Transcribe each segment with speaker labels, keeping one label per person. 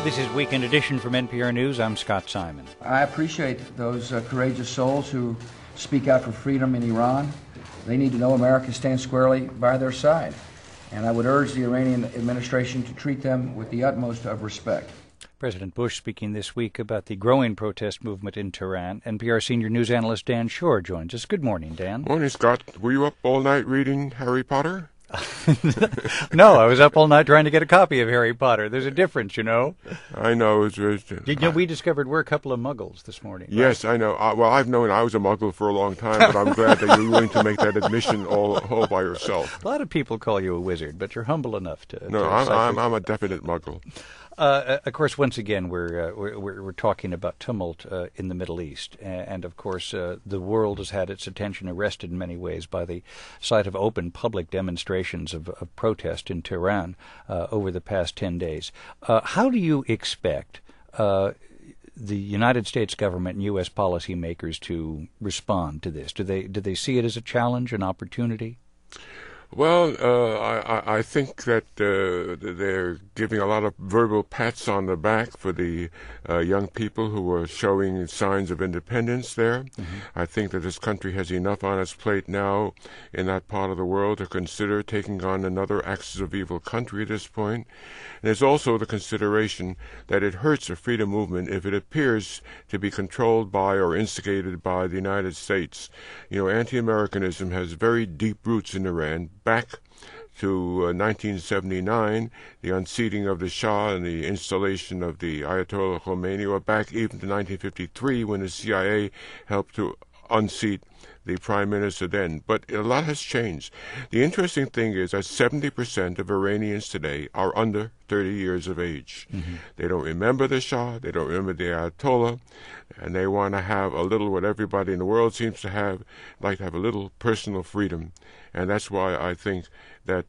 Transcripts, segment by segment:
Speaker 1: This is Weekend Edition from NPR News. I'm Scott Simon.
Speaker 2: I appreciate those courageous souls who speak out for freedom in Iran. They need to know America stands squarely by their side. And I would urge the Iranian administration to treat them with the utmost of respect.
Speaker 1: President Bush speaking this week about the growing protest movement in Tehran. NPR senior news analyst Dan Shore joins us. Good morning, Dan.
Speaker 3: Morning, Scott. Were you up all night reading Harry Potter?
Speaker 1: No, I was up all night trying to get a copy of Harry Potter. There's a difference, you know.
Speaker 3: I know.
Speaker 1: We discovered we're a couple of muggles this morning. Right?
Speaker 3: Yes, I know. Well, I've known I was a muggle for a long time, but I'm glad that you're willing to make that admission all by yourself.
Speaker 1: A lot of people call you a wizard, but you're humble enough to.
Speaker 3: No, I'm a definite muggle.
Speaker 1: Of course, once again, we're talking about tumult in the Middle East, and of course, the world has had its attention arrested in many ways by the sight of open public demonstrations of protest in Tehran over the past 10 days. How do you expect the United States government and U.S. policymakers to respond to this? Do they see it as a challenge, an opportunity?
Speaker 3: Well, I think that they're giving a lot of verbal pats on the back for the young people who are showing signs of independence there. Mm-hmm. I think that this country has enough on its plate now in that part of the world to consider taking on another axis of evil country at this point. And there's also the consideration that it hurts the freedom movement if it appears to be controlled by or instigated by the United States. You know, anti-Americanism has very deep roots in Iran, back to 1979, the unseating of the Shah and the installation of the Ayatollah Khomeini, or back even to 1953 when the CIA helped to unseat the prime minister then. But a lot has changed. The interesting thing is that 70% of Iranians today are under 30 years of age. Mm-hmm. They don't remember the Shah, they don't remember the Ayatollah, and they want to have a little what everybody in the world seems to have, like to have a little personal freedom. And that's why I think that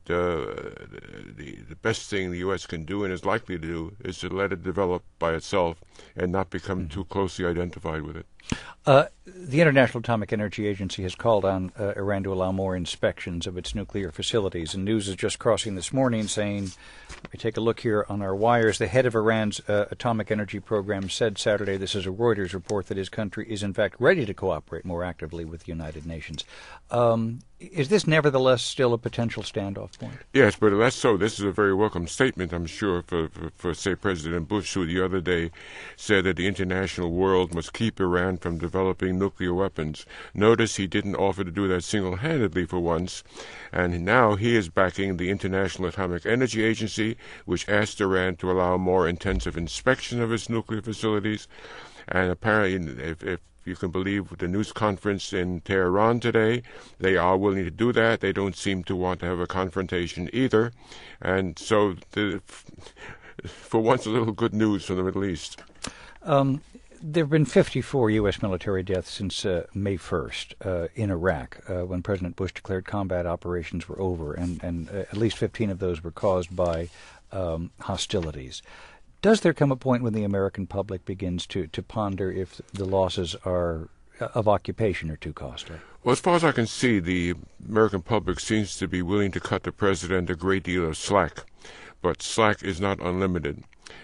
Speaker 3: the best thing the U.S. can do and is likely to do is to let it develop by itself and not become too closely identified with it.
Speaker 1: The International Atomic Energy Agency has called on Iran to allow more inspections of its nuclear facilities, and news is just crossing this morning saying, let me take a look here on our wires, the head of Iran's atomic energy program said Saturday, this is a Reuters report, that his country is in fact ready to cooperate more actively with the United Nations. Is this nevertheless still a potential standoff point?
Speaker 3: Yes, but that's so. This is a very welcome statement, I'm sure, for say, President Bush, who the other day said that the international world must keep Iran from developing nuclear weapons. Notice he didn't offer to do that single-handedly for once, and now he is backing the International Atomic Energy Agency, which asked Iran to allow more intensive inspection of its nuclear facilities. And apparently, if you can believe the news conference in Tehran today, they are willing to do that. They don't seem to want to have a confrontation either. And so, for once, a little good news from the Middle East.
Speaker 1: There have been 54 U.S. military deaths since May 1st in Iraq, when President Bush declared combat operations were over, and at least 15 of those were caused by hostilities. Does there come a point when the American public begins to ponder if the losses are of occupation are too costly?
Speaker 3: Well, as far as I can see, the American public seems to be willing to cut the president a great deal of slack, but slack is not unlimited.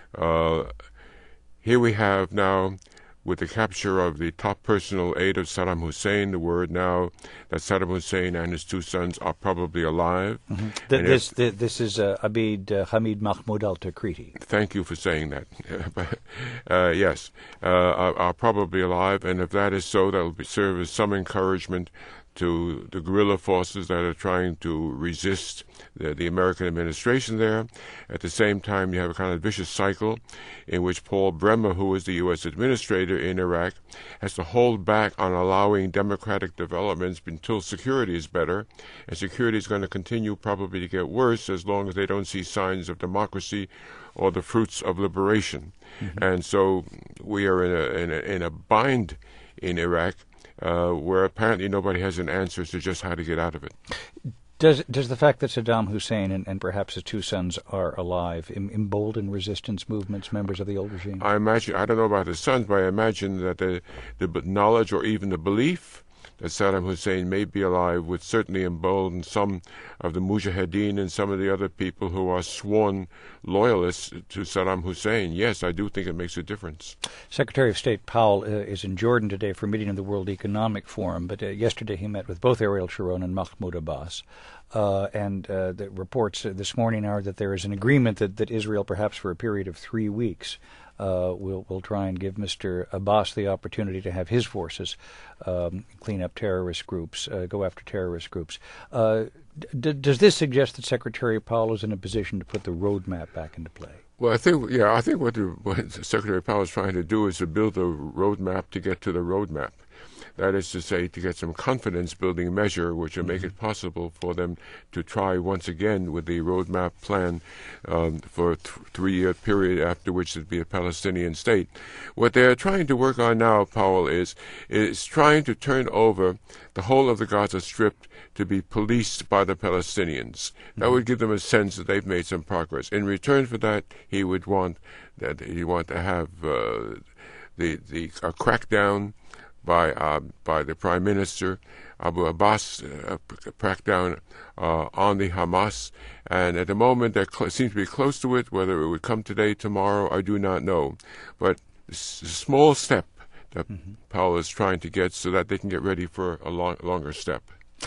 Speaker 3: Here we have now, with the capture of the top personal aide of Saddam Hussein, the word now that Saddam Hussein and his two sons are probably alive.
Speaker 1: Mm-hmm. This is Abid Hamid Mahmoud al-Takriti.
Speaker 3: Thank you for saying that. Yes, are probably alive, and if that is so, that will serve as some encouragement to the guerrilla forces that are trying to resist the American administration there. At the same time, you have a kind of vicious cycle in which Paul Bremer, who is the U.S. administrator in Iraq, has to hold back on allowing democratic developments until security is better. And security is going to continue probably to get worse as long as they don't see signs of democracy or the fruits of liberation. Mm-hmm. And so we are in a bind in Iraq, where apparently nobody has an answer to just how to get out of it.
Speaker 1: Does the fact that Saddam Hussein and perhaps his two sons are alive embolden resistance movements, members of the old regime?
Speaker 3: I don't know about his sons, but I imagine that the knowledge or even the belief that Saddam Hussein may be alive would certainly embolden some of the Mujahideen and some of the other people who are sworn loyalists to Saddam Hussein. Yes, I do think it makes a difference.
Speaker 1: Secretary of State Powell is in Jordan today for a meeting of the World Economic Forum, but yesterday he met with both Ariel Sharon and Mahmoud Abbas. The reports this morning are that there is an agreement that Israel, perhaps for a period of 3 weeks, will try and give Mr. Abbas the opportunity to have his forces clean up terrorist groups, go after terrorist groups. Does this suggest that Secretary Powell is in a position to put the roadmap back into play?
Speaker 3: Well, I think what Secretary Powell is trying to do is to build a roadmap to get to the roadmap. That is to say, to get some confidence-building measure which will make it possible for them to try once again with the roadmap plan for a 3-year period after which there'd be a Palestinian state. What they're trying to work on now, Powell, is trying to turn over the whole of the Gaza Strip to be policed by the Palestinians. That would give them a sense that they've made some progress. In return for that, he would want to have a crackdown by the Prime Minister, Abu Abbas, crackdown on the Hamas. And at the moment, they seem to be close to it. Whether it would come today, tomorrow, I do not know. But it's a small step that Powell is trying to get so that they can get ready for a longer step.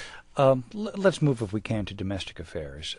Speaker 1: Let's move, if we can, to domestic affairs.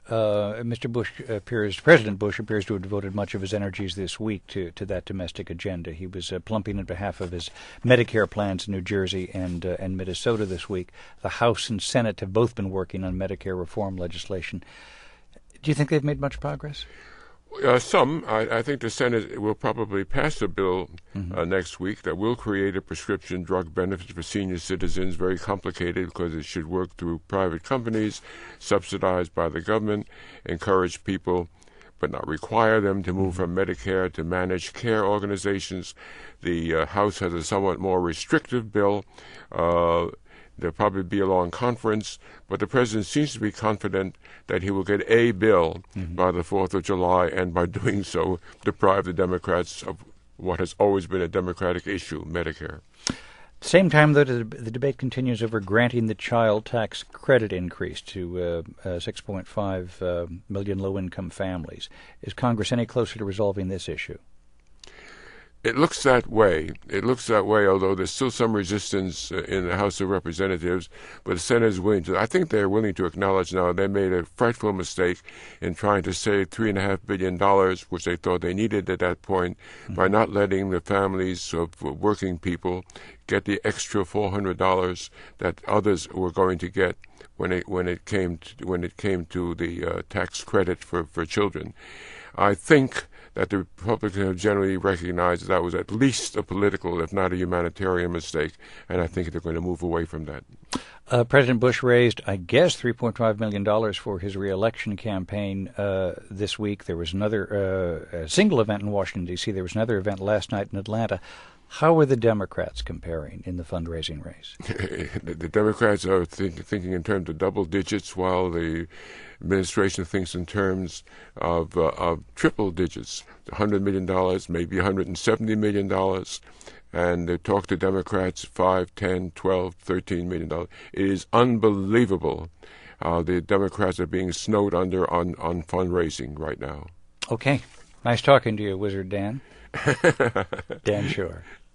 Speaker 1: President Bush appears to have devoted much of his energies this week to that domestic agenda. He was plumping in behalf of his Medicare plans in New Jersey and Minnesota this week. The House and Senate have both been working on Medicare reform legislation. Do you think they've made much progress?
Speaker 3: Some. I think the Senate will probably pass a bill next week that will create a prescription drug benefit for senior citizens. Very complicated because it should work through private companies, subsidized by the government, encourage people but not require them to move from Medicare to managed care organizations. The House has a somewhat more restrictive bill. There'll probably be a long conference, but the president seems to be confident that he will get a bill by the 4th of July, and by doing so, deprive the Democrats of what has always been a Democratic issue, Medicare.
Speaker 1: At the same time, though, the debate continues over granting the child tax credit increase to 6.5 million low-income families. Is Congress any closer to resolving this issue?
Speaker 3: It looks that way. Although there's still some resistance in the House of Representatives, but the Senate is willing to. I think they're willing to acknowledge now they made a frightful mistake in trying to save $3.5 billion, which they thought they needed at that point, by not letting the families of working people get the extra $400 that others were going to get when it came to the tax credit for children. I think that the Republicans have generally recognized that was at least a political, if not a humanitarian mistake, and I think they're going to move away from that.
Speaker 1: President Bush raised, I guess, $3.5 million for his re-election campaign this week. There was another single event in Washington, D.C. There was another event last night in Atlanta. How are the Democrats comparing in the fundraising race?
Speaker 3: The Democrats are thinking in terms of double digits, while the administration thinks in terms of triple digits, $100 million, maybe $170 million. And they talk to Democrats, $5, $10, $12, $13 million. It is unbelievable how the Democrats are being snowed under on fundraising right now.
Speaker 1: Okay. Nice talking to you, Wizard Dan. Dan Shore.